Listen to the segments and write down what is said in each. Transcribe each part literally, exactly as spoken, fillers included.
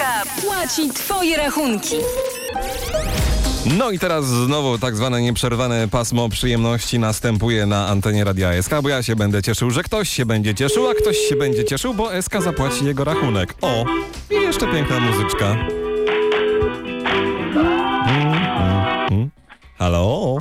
S K płaci twoje rachunki. No i teraz znowu tak zwane nieprzerwane pasmo przyjemności następuje na antenie Radia S K, bo ja się będę cieszył, że ktoś się będzie cieszył, a ktoś się będzie cieszył, bo S K zapłaci jego rachunek. O, i jeszcze piękna muzyczka. Mm, mm, mm. Halo?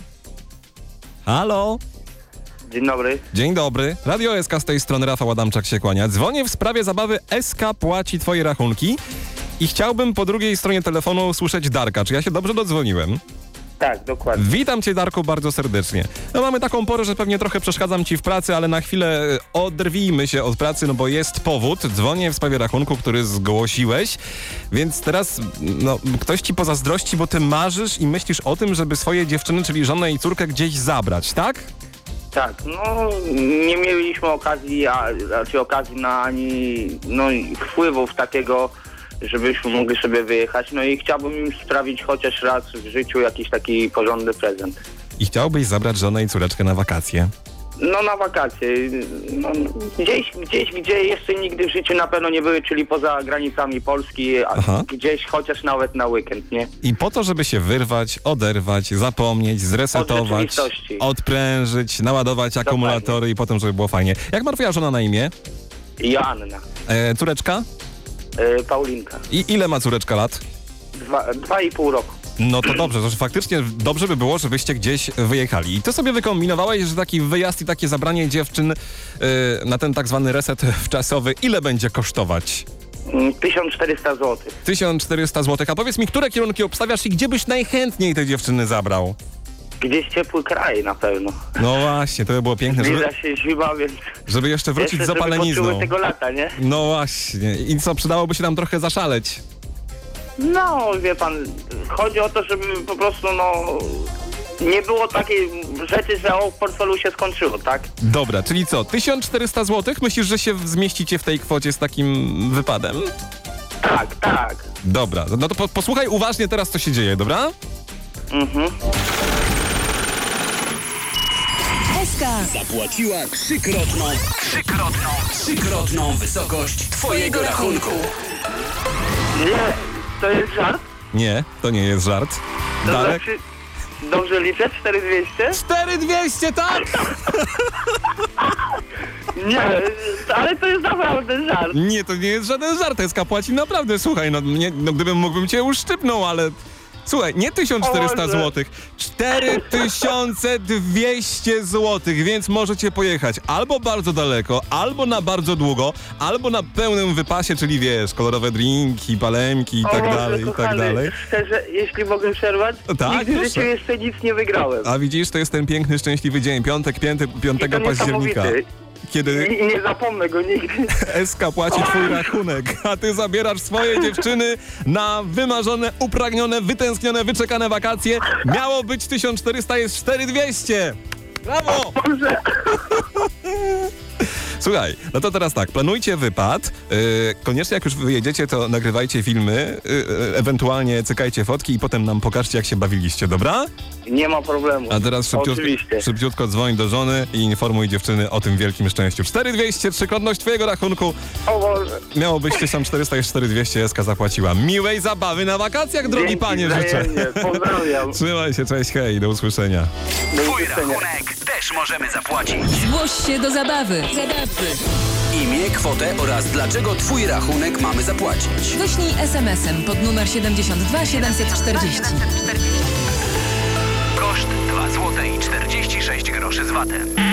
Halo? Dzień dobry. Dzień dobry. Radio S K z tej strony, Rafał Adamczak się kłania. Dzwonię w sprawie zabawy S K płaci twoje rachunki i chciałbym po drugiej stronie telefonu usłyszeć Darka. Czy ja się dobrze dodzwoniłem? Tak, dokładnie. Witam cię, Darku, bardzo serdecznie. No mamy taką porę, że pewnie trochę przeszkadzam ci w pracy, ale na chwilę oderwijmy się od pracy, no bo jest powód. Dzwonię w sprawie rachunku, który zgłosiłeś, więc teraz no, ktoś ci pozazdrości, bo ty marzysz i myślisz o tym, żeby swoje dziewczyny, czyli żonę i córkę gdzieś zabrać, tak? Tak, no nie mieliśmy okazji, a raczej okazji na ani no, wpływów takiego, żebyśmy mogli sobie wyjechać. No i chciałbym im sprawić chociaż raz w życiu jakiś taki porządny prezent. I chciałbyś zabrać żonę i córeczkę na wakacje? No na wakacje. No, gdzieś, gdzieś, gdzie jeszcze nigdy w życiu na pewno nie były, czyli poza granicami Polski, a Aha. gdzieś chociaż nawet na weekend, nie? I po to, żeby się wyrwać, oderwać, zapomnieć, zresetować, rzeczywistości. odprężyć, naładować akumulatory i potem, żeby było fajnie. Jak ma twoja żona na imię? Joanna. E, córeczka? E, Paulinka. I ile ma córeczka lat? Dwa, dwa i pół roku. No to dobrze, to faktycznie dobrze by było, żebyście gdzieś wyjechali. I ty sobie wykombinowałeś, że taki wyjazd i takie zabranie dziewczyn yy, na ten tak zwany reset wczasowy, ile będzie kosztować? tysiąc czterysta złotych. tysiąc czterysta złotych. A powiedz mi, które kierunki obstawiasz i gdzie byś najchętniej te dziewczyny zabrał? Gdzieś ciepły kraj na pewno. No właśnie, to by było piękne, żeby, Zbliża się zima, więc żeby jeszcze wrócić jeszcze, z opalenizną. żeby tego lata, nie? No właśnie. I co, przydałoby się tam trochę zaszaleć? No, wie pan, chodzi o to, żeby po prostu, no, nie było takiej rzeczy, że o, w portfelu się skończyło, tak? Dobra, czyli co, tysiąc czterysta złotych? Myślisz, że się zmieścicie w tej kwocie z takim wypadem? Tak, tak. Dobra, no to po, posłuchaj uważnie teraz, co się dzieje, dobra? Mhm. S K Zapłaciła trzykrotną, trzykrotną, trzykrotną wysokość twojego rachunku. Nie, to jest żart? Nie, to nie jest żart. To Darek? znaczy, dobrze liczę? cztery dwieście? cztery dwieście, tak? Nie, ale to jest naprawdę żart. Nie, to nie jest żaden żart, S K płaci naprawdę, słuchaj, no, nie, no gdybym mógłbym cię uszczypnął, ale... Słuchaj, nie tysiąc czterysta złotych, cztery tysiące dwieście złotych, więc możecie pojechać albo bardzo daleko, albo na bardzo długo, albo na pełnym wypasie, czyli wiesz, kolorowe drinki, palemki i tak O, dalej, i tak kochany, dalej. Szczerze, jeśli mogę przerwać, Tak, nigdy w proszę. życiu jeszcze nic nie wygrałem. A widzisz, to jest ten piękny, szczęśliwy dzień, piątek, piątego października. Kiedy I, I nie zapomnę go nigdy. S K płaci twój rachunek, a ty zabierasz swoje dziewczyny na wymarzone, upragnione, wytęsknione, wyczekane wakacje. Miało być tysiąc czterysta, jest cztery dwieście. Brawo! Dobrze. Słuchaj, no to teraz tak, planujcie wypad, yy, koniecznie jak już wyjedziecie, to nagrywajcie filmy, yy, ewentualnie cykajcie fotki i potem nam pokażcie, jak się bawiliście, dobra? Nie ma problemu. A teraz szybciutko, Oczywiście. szybciutko dzwoń do żony i informuj dziewczyny o tym wielkim szczęściu. cztery dwieście, trzykrotność twojego rachunku. O Boże. Miało być tysiąc czterysta, jest cztery dwieście, S K zapłaciła. Miłej zabawy na wakacjach, drogi Dzięki, panie, życzę. wzajemnie. Pozdrawiam. Trzymaj się, cześć, hej, do usłyszenia. Do Twój usłyszenia. rachunek też możemy zapłacić. Zgłoś się do zabawy. Zabawy. Imię, kwotę oraz dlaczego twój rachunek mamy zapłacić. Wyślij es em esem pod numer siedemdziesiąt dwa siedemset czterdzieści. Koszt dwa złote i czterdzieści sześć groszy z vatem.